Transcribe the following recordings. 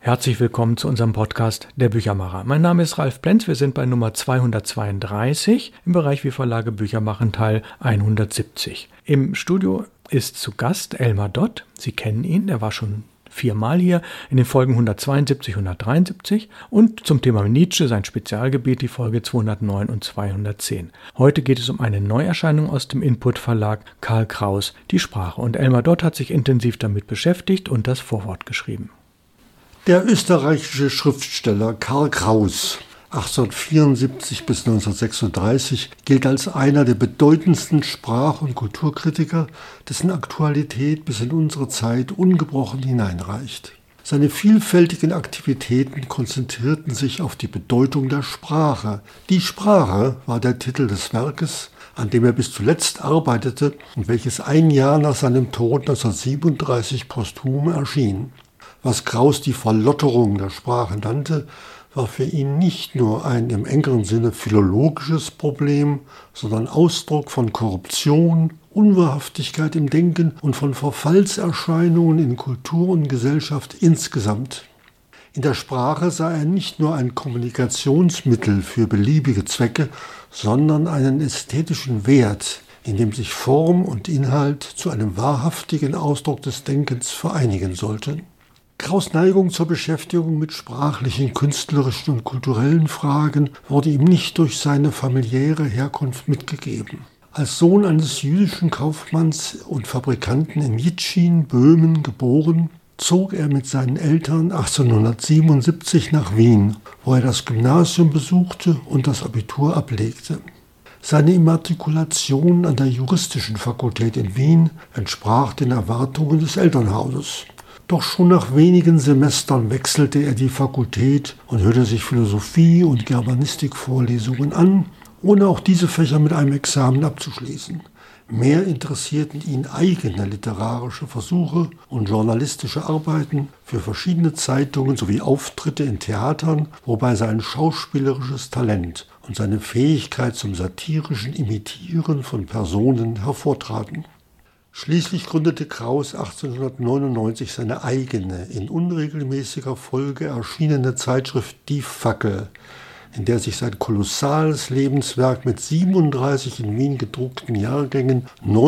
Herzlich willkommen zu unserem Podcast Der Büchermacher. Mein Name ist Ralf Plenz, wir sind bei Nummer 232 im Bereich Wie Verlage Bücher machen, Teil 170. Im Studio ist zu Gast Elmar Dott. Sie kennen ihn, der war schon 4-mal hier in den Folgen 172, 173 und zum Thema Nietzsche, sein Spezialgebiet, die Folge 209 und 210. Heute geht es um eine Neuerscheinung aus dem Input Verlag, Karl Kraus, die Sprache. Und Elmar Dott hat sich intensiv damit beschäftigt und das Vorwort geschrieben. Der österreichische Schriftsteller Karl Kraus, 1874 bis 1936, gilt als einer der bedeutendsten Sprach- und Kulturkritiker, dessen Aktualität bis in unsere Zeit ungebrochen hineinreicht. Seine vielfältigen Aktivitäten konzentrierten sich auf die Bedeutung der Sprache. Die Sprache war der Titel des Werkes, an dem er bis zuletzt arbeitete und welches ein Jahr nach seinem Tod 1937 posthum erschien. Was Kraus die Verlotterung der Sprache nannte, war für ihn nicht nur ein im engeren Sinne philologisches Problem, sondern Ausdruck von Korruption, Unwahrhaftigkeit im Denken und von Verfallserscheinungen in Kultur und Gesellschaft insgesamt. In der Sprache sah er nicht nur ein Kommunikationsmittel für beliebige Zwecke, sondern einen ästhetischen Wert, in dem sich Form und Inhalt zu einem wahrhaftigen Ausdruck des Denkens vereinigen sollten. Kraus' Neigung zur Beschäftigung mit sprachlichen, künstlerischen und kulturellen Fragen wurde ihm nicht durch seine familiäre Herkunft mitgegeben. Als Sohn eines jüdischen Kaufmanns und Fabrikanten in Jitschin, Böhmen, geboren, zog er mit seinen Eltern 1877 nach Wien, wo er das Gymnasium besuchte und das Abitur ablegte. Seine Immatrikulation an der Juristischen Fakultät in Wien entsprach den Erwartungen des Elternhauses. Doch schon nach wenigen Semestern wechselte er die Fakultät und hörte sich Philosophie- und Germanistikvorlesungen an, ohne auch diese Fächer mit einem Examen abzuschließen. Mehr interessierten ihn eigene literarische Versuche und journalistische Arbeiten für verschiedene Zeitungen sowie Auftritte in Theatern, wobei sein schauspielerisches Talent und seine Fähigkeit zum satirischen Imitieren von Personen hervortraten. Schließlich gründete Kraus 1899 seine eigene, in unregelmäßiger Folge erschienene Zeitschrift Die Fackel, in der sich sein kolossales Lebenswerk mit 37 in Wien gedruckten Jahrgängen,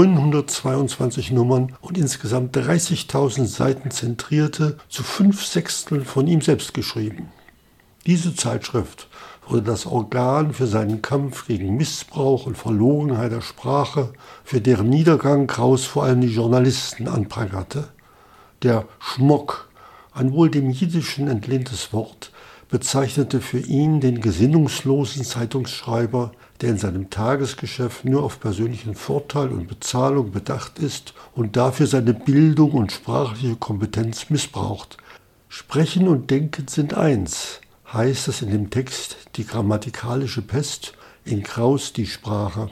922 Nummern und insgesamt 30.000 Seiten zentrierte, zu 5/6 von ihm selbst geschrieben. Diese Zeitschrift wurde das Organ für seinen Kampf gegen Missbrauch und Verlogenheit der Sprache, für deren Niedergang Kraus vor allem die Journalisten anprangerte. Der Schmock, ein wohl dem Jiddischen entlehntes Wort, bezeichnete für ihn den gesinnungslosen Zeitungsschreiber, der in seinem Tagesgeschäft nur auf persönlichen Vorteil und Bezahlung bedacht ist und dafür seine Bildung und sprachliche Kompetenz missbraucht. Sprechen und Denken sind eins, heißt es in dem Text Die grammatikalische Pest, in Kraus die Sprache.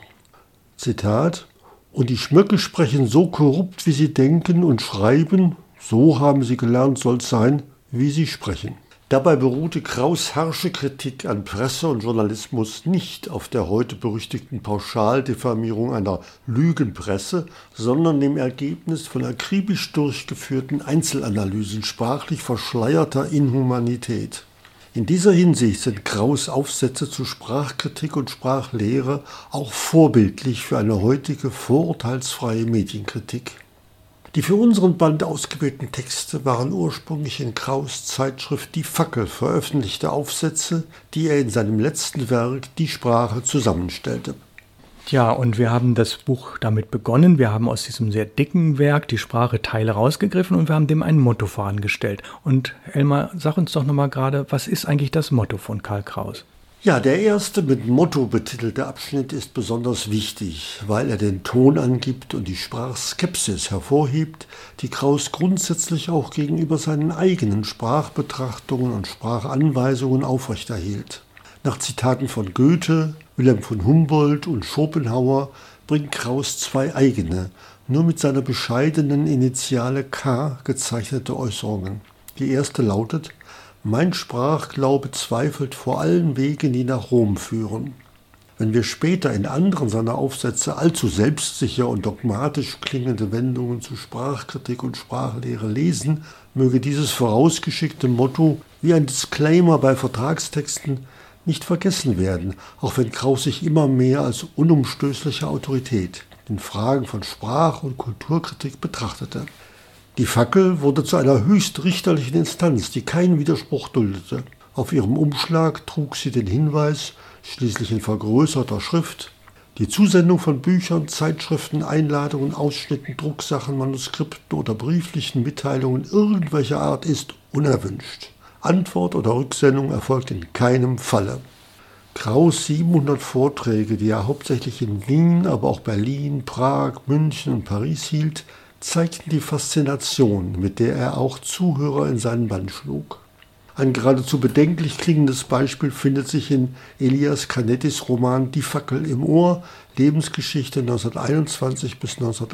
Zitat: Und die Schmöcke sprechen so korrupt, wie sie denken und schreiben, so haben sie gelernt, soll's sein, wie sie sprechen. Dabei beruhte Kraus' harsche Kritik an Presse und Journalismus nicht auf der heute berüchtigten Pauschaldifamierung einer Lügenpresse, sondern dem Ergebnis von akribisch durchgeführten Einzelanalysen sprachlich verschleierter Inhumanität. In dieser Hinsicht sind Kraus' Aufsätze zu Sprachkritik und Sprachlehre auch vorbildlich für eine heutige vorurteilsfreie Medienkritik. Die für unseren Band ausgewählten Texte waren ursprünglich in Kraus' Zeitschrift Die Fackel veröffentlichte Aufsätze, die er in seinem letzten Werk Die Sprache zusammenstellte. Ja, und wir haben das Buch damit begonnen. Wir haben aus diesem sehr dicken Werk die Sprache Teile rausgegriffen und wir haben dem ein Motto vorangestellt. Und Elmar, sag uns doch nochmal gerade, was ist eigentlich das Motto von Karl Kraus? Ja, der erste mit Motto betitelte Abschnitt ist besonders wichtig, weil er den Ton angibt und die Sprachskepsis hervorhebt, die Kraus grundsätzlich auch gegenüber seinen eigenen Sprachbetrachtungen und Sprachanweisungen aufrechterhielt. Nach Zitaten von Goethe, Wilhelm von Humboldt und Schopenhauer bringt Kraus zwei eigene, nur mit seiner bescheidenen Initiale K gezeichnete Äußerungen. Die erste lautet: Mein Sprachglaube zweifelt vor allen Wegen, die nach Rom führen. Wenn wir später in anderen seiner Aufsätze allzu selbstsicher und dogmatisch klingende Wendungen zu Sprachkritik und Sprachlehre lesen, möge dieses vorausgeschickte Motto wie ein Disclaimer bei Vertragstexten nicht vergessen werden, auch wenn Kraus sich immer mehr als unumstößliche Autorität in Fragen von Sprach- und Kulturkritik betrachtete. Die Fackel wurde zu einer höchst richterlichen Instanz, die keinen Widerspruch duldete. Auf ihrem Umschlag trug sie den Hinweis, schließlich in vergrößerter Schrift: Die Zusendung von Büchern, Zeitschriften, Einladungen, Ausschnitten, Drucksachen, Manuskripten oder brieflichen Mitteilungen irgendwelcher Art ist unerwünscht. Antwort oder Rücksendung erfolgt in keinem Falle. Kraus' 700 Vorträge, die er hauptsächlich in Wien, aber auch Berlin, Prag, München und Paris hielt, zeigten die Faszination, mit der er auch Zuhörer in seinen Bann schlug. Ein geradezu bedenklich klingendes Beispiel findet sich in Elias Canettis Roman Die Fackel im Ohr, Lebensgeschichte 1921 bis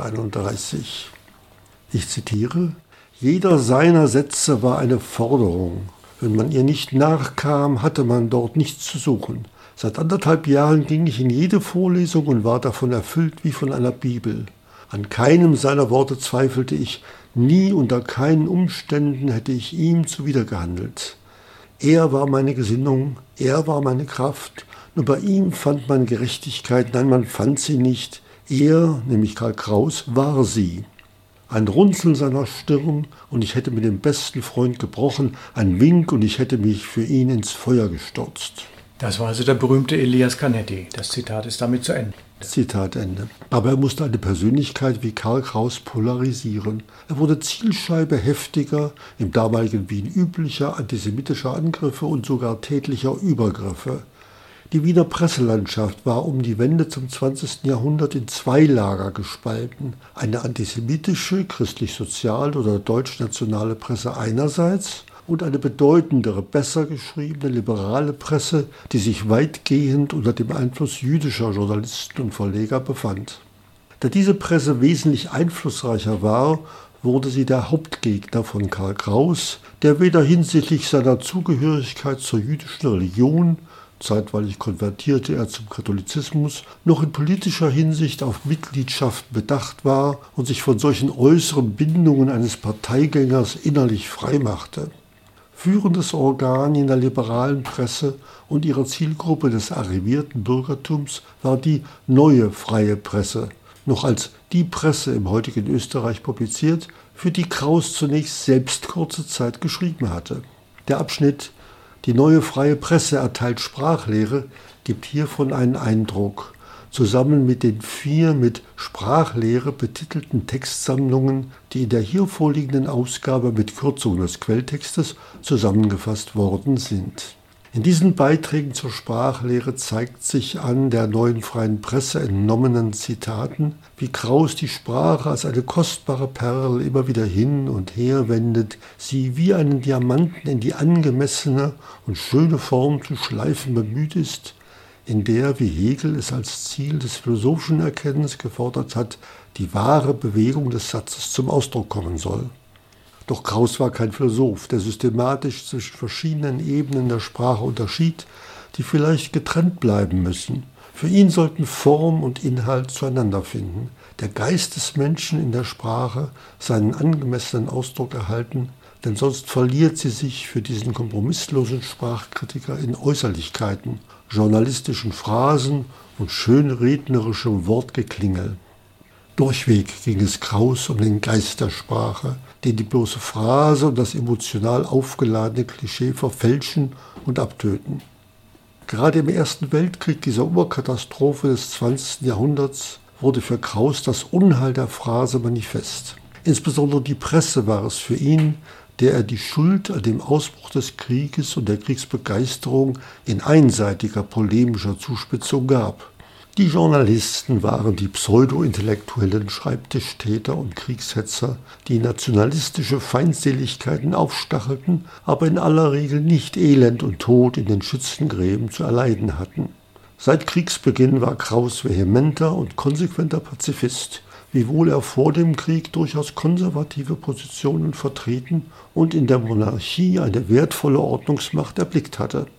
1931. Ich zitiere: Jeder seiner Sätze war eine Forderung. Wenn man ihr nicht nachkam, hatte man dort nichts zu suchen. Seit 1,5 Jahren ging ich in jede Vorlesung und war davon erfüllt wie von einer Bibel. An keinem seiner Worte zweifelte ich, nie unter keinen Umständen hätte ich ihm zuwidergehandelt. Er war meine Gesinnung, er war meine Kraft, nur bei ihm fand man Gerechtigkeit, nein, man fand sie nicht. Er, nämlich Karl Kraus, war sie. Ein Runzeln seiner Stirn und ich hätte mit dem besten Freund gebrochen, ein Wink und ich hätte mich für ihn ins Feuer gestürzt. Das war also der berühmte Elias Canetti. Das Zitat ist damit zu Ende. Zitat Ende. Aber er musste eine Persönlichkeit wie Karl Kraus polarisieren. Er wurde Zielscheibe heftiger, im damaligen Wien üblicher antisemitischer Angriffe und sogar tätlicher Übergriffe. Die Wiener Presselandschaft war um die Wende zum 20. Jahrhundert in 2 Lager gespalten. Eine antisemitische, christlich-soziale oder deutsch-nationale Presse einerseits und eine bedeutendere, besser geschriebene, liberale Presse, die sich weitgehend unter dem Einfluss jüdischer Journalisten und Verleger befand. Da diese Presse wesentlich einflussreicher war, wurde sie der Hauptgegner von Karl Kraus, der weder hinsichtlich seiner Zugehörigkeit zur jüdischen Religion, zeitweilig konvertierte er zum Katholizismus, noch in politischer Hinsicht auf Mitgliedschaft bedacht war und sich von solchen äußeren Bindungen eines Parteigängers innerlich freimachte. Führendes Organ in der liberalen Presse und ihrer Zielgruppe des arrivierten Bürgertums war die Neue Freie Presse, noch als die Presse im heutigen Österreich publiziert, für die Kraus zunächst selbst kurze Zeit geschrieben hatte. Der Abschnitt Die Neue Freie Presse erteilt Sprachlehre gibt hiervon einen Eindruck. Zusammen mit den 4 mit Sprachlehre betitelten Textsammlungen, die in der hier vorliegenden Ausgabe mit Kürzung des Quelltextes zusammengefasst worden sind. In diesen Beiträgen zur Sprachlehre zeigt sich an der Neuen Freien Presse entnommenen Zitaten, wie Kraus die Sprache als eine kostbare Perle immer wieder hin und her wendet, sie wie einen Diamanten in die angemessene und schöne Form zu schleifen bemüht ist, in der, wie Hegel es als Ziel des philosophischen Erkennens gefordert hat, die wahre Bewegung des Satzes zum Ausdruck kommen soll. Doch Kraus war kein Philosoph, der systematisch zwischen verschiedenen Ebenen der Sprache unterschied, die vielleicht getrennt bleiben müssen. Für ihn sollten Form und Inhalt zueinander finden, der Geist des Menschen in der Sprache seinen angemessenen Ausdruck erhalten, denn sonst verliert sie sich für diesen kompromisslosen Sprachkritiker in Äußerlichkeiten, journalistischen Phrasen und schön rednerischem Wortgeklingel. Durchweg ging es Kraus um den Geist der Sprache, den die bloße Phrase und das emotional aufgeladene Klischee verfälschen und abtöten. Gerade im Ersten Weltkrieg, dieser Urkatastrophe des 20. Jahrhunderts, wurde für Kraus das Unheil der Phrase manifest. Insbesondere die Presse war es für ihn, der er die Schuld an dem Ausbruch des Krieges und der Kriegsbegeisterung in einseitiger polemischer Zuspitzung gab. Die Journalisten waren die pseudo-intellektuellen Schreibtischtäter und Kriegshetzer, die nationalistische Feindseligkeiten aufstachelten, aber in aller Regel nicht Elend und Tod in den Schützengräben zu erleiden hatten. Seit Kriegsbeginn war Kraus vehementer und konsequenter Pazifist, wiewohl er vor dem Krieg durchaus konservative Positionen vertreten und in der Monarchie eine wertvolle Ordnungsmacht erblickt hatte.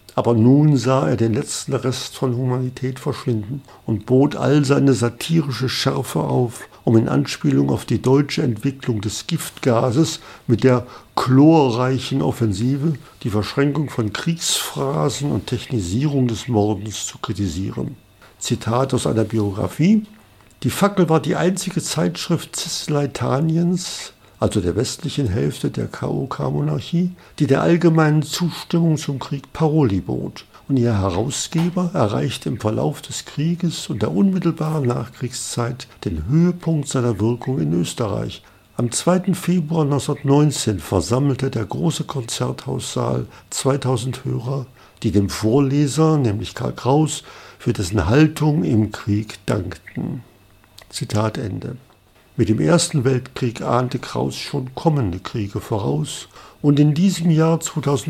Aber nun sah er den letzten Rest von Humanität verschwinden und bot all seine satirische Schärfe auf, um in Anspielung auf die deutsche Entwicklung des Giftgases mit der chlorreichen Offensive die Verschränkung von Kriegsphrasen und Technisierung des Mordens zu kritisieren. Zitat aus einer Biografie: Die Fackel war die einzige Zeitschrift Cisleithaniens, also der westlichen Hälfte der KOK-Monarchie, die der allgemeinen Zustimmung zum Krieg Paroli bot. Und ihr Herausgeber erreichte im Verlauf des Krieges und der unmittelbaren Nachkriegszeit den Höhepunkt seiner Wirkung in Österreich. Am 2. Februar 1919 versammelte der große Konzerthaussaal 2000 Hörer, die dem Vorleser, nämlich Karl Kraus, für dessen Haltung im Krieg dankten. Zitat Ende. Mit dem Ersten Weltkrieg ahnte Kraus schon kommende Kriege voraus und in diesem Jahr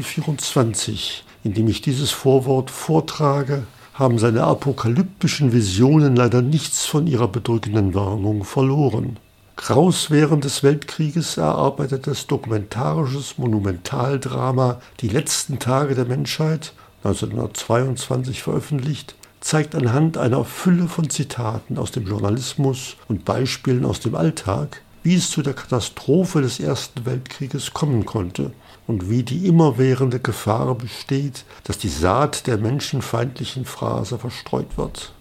2024, in dem ich dieses Vorwort vortrage, haben seine apokalyptischen Visionen leider nichts von ihrer bedrückenden Warnung verloren. Kraus während des Weltkrieges erarbeitetes dokumentarisches Monumentaldrama Die letzten Tage der Menschheit, 1922 veröffentlicht, zeigt anhand einer Fülle von Zitaten aus dem Journalismus und Beispielen aus dem Alltag, wie es zu der Katastrophe des Ersten Weltkrieges kommen konnte und wie die immerwährende Gefahr besteht, dass die Saat der menschenfeindlichen Phrase verstreut wird.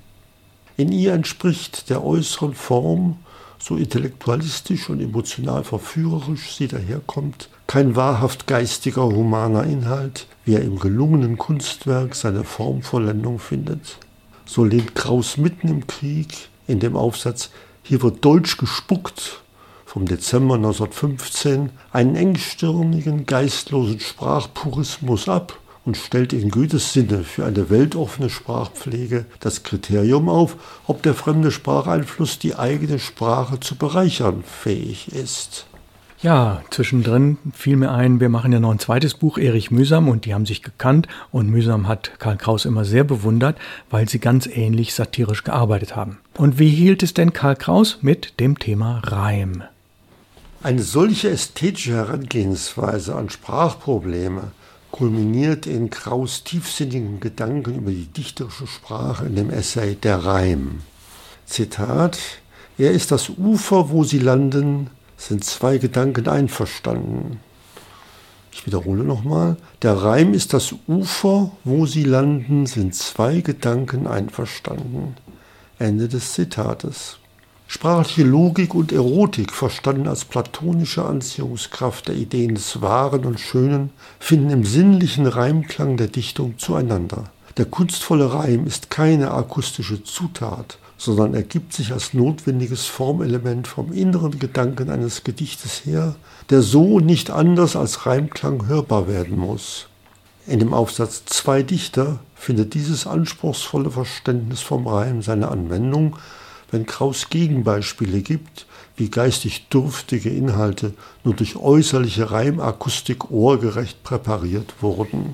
In ihr entspricht der äußeren Form, so intellektualistisch und emotional verführerisch sie daherkommt, kein wahrhaft geistiger, humaner Inhalt, wie er im gelungenen Kunstwerk seine Formvollendung findet. So lehnt Kraus mitten im Krieg in dem Aufsatz »Hier wird Deutsch gespuckt« vom Dezember 1915 einen engstirnigen, geistlosen Sprachpurismus ab und stellt in Goethes Sinne für eine weltoffene Sprachpflege das Kriterium auf, ob der fremde Spracheinfluss die eigene Sprache zu bereichern fähig ist. Ja, zwischendrin fiel mir ein, wir machen ja noch ein zweites Buch, Erich Mühsam, und die haben sich gekannt. Und Mühsam hat Karl Kraus immer sehr bewundert, weil sie ganz ähnlich satirisch gearbeitet haben. Und wie hielt es denn Karl Kraus mit dem Thema Reim? Eine solche ästhetische Herangehensweise an Sprachprobleme kulminiert in Kraus' tiefsinnigen Gedanken über die dichterische Sprache in dem Essay Der Reim. Zitat: Er ist das Ufer, wo sie landen, sind zwei Gedanken einverstanden. Ich wiederhole nochmal. Der Reim ist das Ufer, wo sie landen, sind zwei Gedanken einverstanden. Ende des Zitates. Sprachliche Logik und Erotik, verstanden als platonische Anziehungskraft der Ideen des Wahren und Schönen, finden im sinnlichen Reimklang der Dichtung zueinander. Der kunstvolle Reim ist keine akustische Zutat, sondern ergibt sich als notwendiges Formelement vom inneren Gedanken eines Gedichtes her, der so und nicht anders als Reimklang hörbar werden muss. In dem Aufsatz Zwei Dichter findet dieses anspruchsvolle Verständnis vom Reim seine Anwendung, wenn Kraus Gegenbeispiele gibt, wie geistig dürftige Inhalte nur durch äußerliche Reimakustik ohrgerecht präpariert wurden.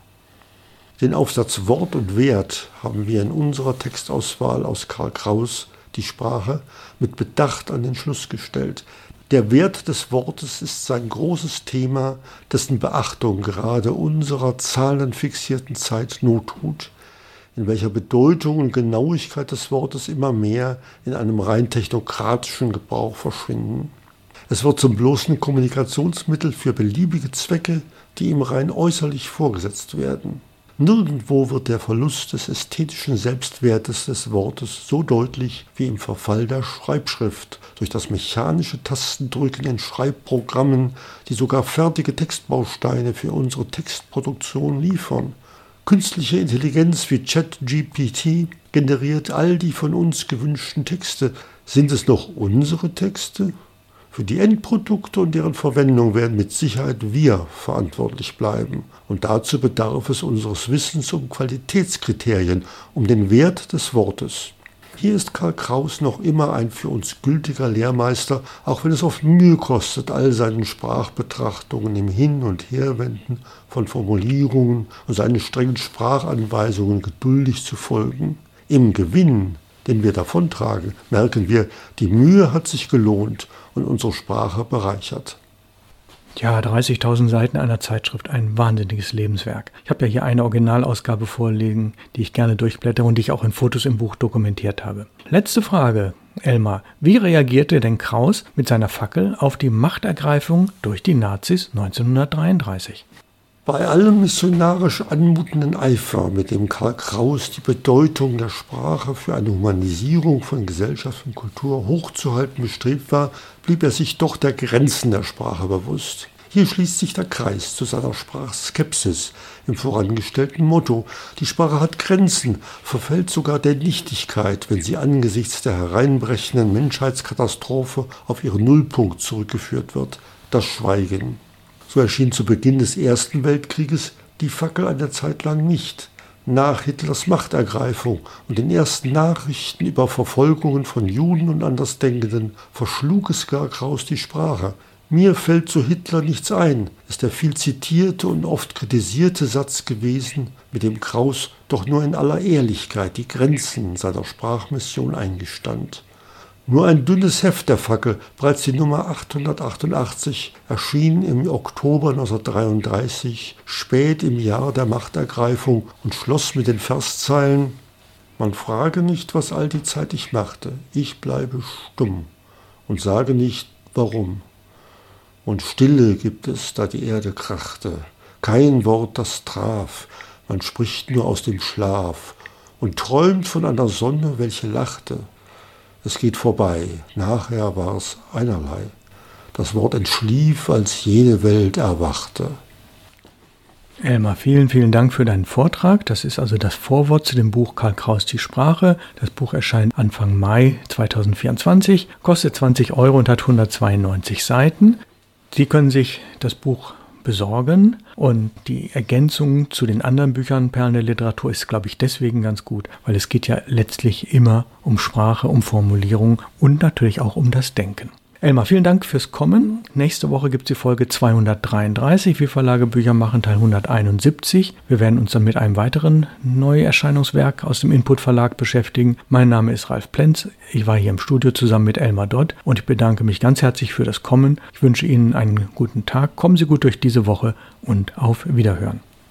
Den Aufsatz Wort und Wert haben wir in unserer Textauswahl aus Karl Kraus, die Sprache, mit Bedacht an den Schluss gestellt. Der Wert des Wortes ist sein großes Thema, dessen Beachtung gerade unserer zahlenfixierten Zeit not tut, in welcher Bedeutung und Genauigkeit des Wortes immer mehr in einem rein technokratischen Gebrauch verschwinden. Es wird zum bloßen Kommunikationsmittel für beliebige Zwecke, die ihm rein äußerlich vorgesetzt werden. Nirgendwo wird der Verlust des ästhetischen Selbstwertes des Wortes so deutlich wie im Verfall der Schreibschrift, durch das mechanische Tastendrücken in Schreibprogrammen, die sogar fertige Textbausteine für unsere Textproduktion liefern. Künstliche Intelligenz wie ChatGPT generiert all die von uns gewünschten Texte. Sind es noch unsere Texte? Für die Endprodukte und deren Verwendung werden mit Sicherheit wir verantwortlich bleiben. Und dazu bedarf es unseres Wissens um Qualitätskriterien, um den Wert des Wortes. Hier ist Karl Kraus noch immer ein für uns gültiger Lehrmeister, auch wenn es oft Mühe kostet, all seinen Sprachbetrachtungen im Hin- und Herwenden von Formulierungen und seinen strengen Sprachanweisungen geduldig zu folgen. Im Gewinn, den wir davontragen, merken wir, die Mühe hat sich gelohnt und unsere Sprache bereichert. Ja, 30.000 Seiten einer Zeitschrift, ein wahnsinniges Lebenswerk. Ich habe ja hier eine Originalausgabe vorliegen, die ich gerne durchblättere und die ich auch in Fotos im Buch dokumentiert habe. Letzte Frage, Elmar. Wie reagierte denn Kraus mit seiner Fackel auf die Machtergreifung durch die Nazis 1933? Bei allem missionarisch anmutenden Eifer, mit dem Karl Kraus die Bedeutung der Sprache für eine Humanisierung von Gesellschaft und Kultur hochzuhalten bestrebt war, blieb er sich doch der Grenzen der Sprache bewusst. Hier schließt sich der Kreis zu seiner Sprachskepsis im vorangestellten Motto: Die Sprache hat Grenzen, verfällt sogar der Nichtigkeit, wenn sie angesichts der hereinbrechenden Menschheitskatastrophe auf ihren Nullpunkt zurückgeführt wird, das Schweigen. So erschien zu Beginn des Ersten Weltkrieges die Fackel eine Zeit lang nicht. Nach Hitlers Machtergreifung und den ersten Nachrichten über Verfolgungen von Juden und Andersdenkenden verschlug es gar Kraus die Sprache. Mir fällt zu Hitler nichts ein, ist der viel zitierte und oft kritisierte Satz gewesen, mit dem Kraus doch nur in aller Ehrlichkeit die Grenzen seiner Sprachmission eingestand. Nur ein dünnes Heft der Fackel, bereits die Nummer 888, erschien im Oktober 1933, spät im Jahr der Machtergreifung, und schloss mit den Verszeilen: Man frage nicht, was all die Zeit ich machte, ich bleibe stumm und sage nicht, warum. Und Stille gibt es, da die Erde krachte, kein Wort, das traf, man spricht nur aus dem Schlaf und träumt von einer Sonne, welche lachte. Es geht vorbei, nachher war's einerlei. Das Wort entschlief, als jede Welt erwachte. Elmar, vielen, vielen Dank für deinen Vortrag. Das ist also das Vorwort zu dem Buch Karl Kraus, die Sprache. Das Buch erscheint Anfang Mai 2024, kostet 20 € und hat 192 Seiten. Sie können sich das Buch besorgen, und die Ergänzung zu den anderen Büchern Perlen der Literatur ist, glaube ich, deswegen ganz gut, weil es geht ja letztlich immer um Sprache, um Formulierung und natürlich auch um das Denken. Elmar, vielen Dank fürs Kommen. Nächste Woche gibt es die Folge 233, wie Verlage Bücher machen, Teil 171. Wir werden uns dann mit einem weiteren Neuerscheinungswerk aus dem Input Verlag beschäftigen. Mein Name ist Ralf Plenz. Ich war hier im Studio zusammen mit Elmar Dodd und ich bedanke mich ganz herzlich für das Kommen. Ich wünsche Ihnen einen guten Tag. Kommen Sie gut durch diese Woche und auf Wiederhören.